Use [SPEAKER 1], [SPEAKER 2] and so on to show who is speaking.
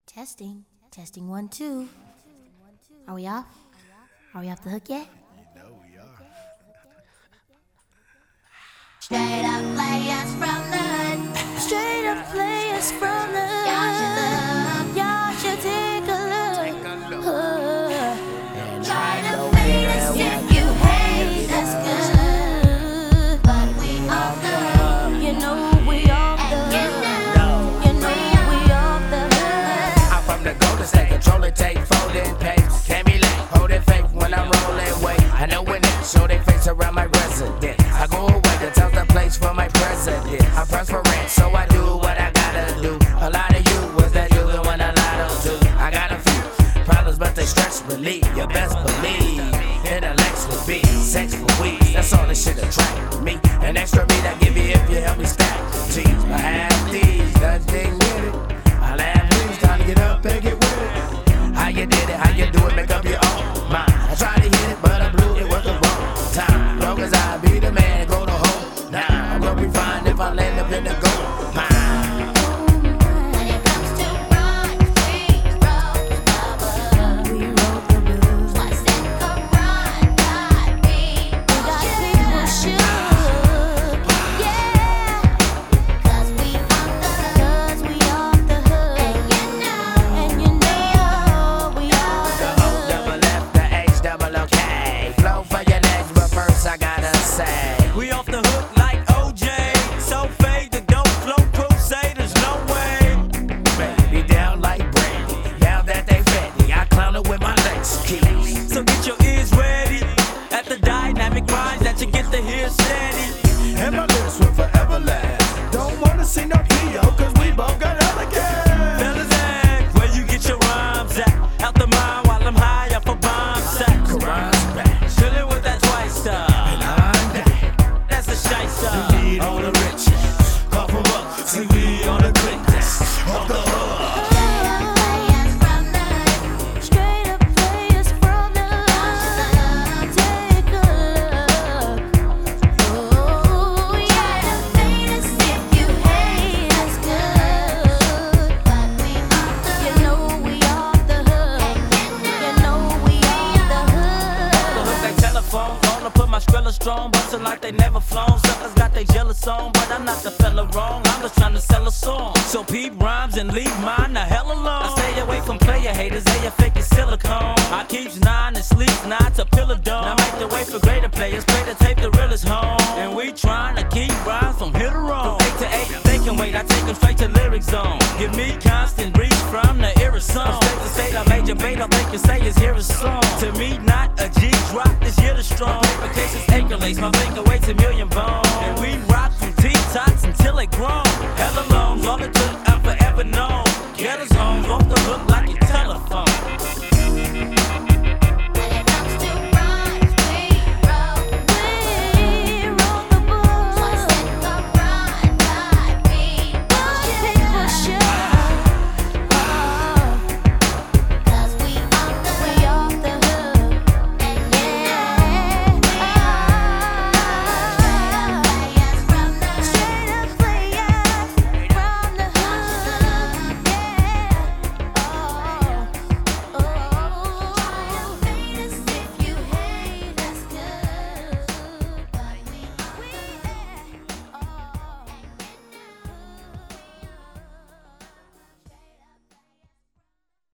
[SPEAKER 1] Testing. Testing 1, 2. Are we off? Are we off the hook yet?
[SPEAKER 2] No, we are.
[SPEAKER 3] Straight up players from the hood.
[SPEAKER 1] Straight up players from the hood. Y'all should take a look.
[SPEAKER 3] Try to fade us if you hate us good. But we off the hook.
[SPEAKER 1] You know we off the hook. You know we off the hook.
[SPEAKER 4] I'm from the Golden State, controlling tape, folding pace. Can't be late, holding faith when I'm rolling weight. I know when they show their face around my residence. I go away to tell the place for my president. I'm pressed for rent, so I do what I gotta do. A lot of you was that you the one a lot of do. I got a few problems, but they stress relief. You best believe intellects will be sex for weeds. That's all this shit attract me. An extra beat I give you if you help me stack G's. I have these, nothing with it. I'll have dreams, time to get up and get with it. How you did it, how you do it, make up your own mind. I tried to hit it, but I blew it, was the wrong time. Long as I be the man, go the whole now. I'm gonna be fine if I land up in the gold mine.
[SPEAKER 3] When it comes to rhymes, we roll the boat.
[SPEAKER 1] We roll the boat.
[SPEAKER 3] What's in Quran got me.
[SPEAKER 1] We got people shook. Yeah.
[SPEAKER 3] Cause we off the hook.
[SPEAKER 1] Cause we off the hook.
[SPEAKER 3] And you know.
[SPEAKER 1] And you know we off the
[SPEAKER 4] The O
[SPEAKER 1] hook.
[SPEAKER 4] double F, the H double OK. Flow for your legs, but first I gotta say.
[SPEAKER 5] We off the hook like OJ. So fade the dope flow crusaders, no way.
[SPEAKER 4] Baby down like Brandy. Now that they ready, I clown it with my legs keys.
[SPEAKER 5] So get your ears ready at the dynamic rhymes that you get to hear steady.
[SPEAKER 2] And my lyrics will forever last. Don't wanna see no P.O. cause we both got hella gas.
[SPEAKER 5] Fellas, act where you get your rhymes at. Out the mind while I'm high up a bomb sack.
[SPEAKER 4] Quran's back.
[SPEAKER 5] Chillin' with that twice star.
[SPEAKER 4] And I'm back.
[SPEAKER 5] That's a shyster.
[SPEAKER 4] Need all the riches. Cough 'em up. See, we on the quickness. Off the hook.
[SPEAKER 3] Straight up players from the hood.
[SPEAKER 1] Straight up players from the hood. Take a look. Oh,
[SPEAKER 3] Try
[SPEAKER 1] yeah.
[SPEAKER 3] to fade us if you hate us good. But we off the
[SPEAKER 1] You
[SPEAKER 3] hook.
[SPEAKER 1] know we off the hook. You know we off the
[SPEAKER 5] The hook
[SPEAKER 1] hook.
[SPEAKER 5] they telephone on to put my Skrilla strong, bustin' like they never flown. Suckers got they jealous on, but I'm not the fella wrong. I'm just trying to sell a song. So peep rhymes and leave mine the hell alone. I stay away from player haters, they a fake silicone. I keeps 9 and sleeps 9 to pillar dome. I make the way for greater players, play the tape the realest home. And we trying to keep rhymes from hit or wrong. From 8 to 8, they can wait, I take them straight to lyric zone. Give me constant reach from the era song. From state to state, I made your bait, all they can say is hear a song. To me, not a G drop, this year the strong. My paper cases acre lace, my finger weights a million bones.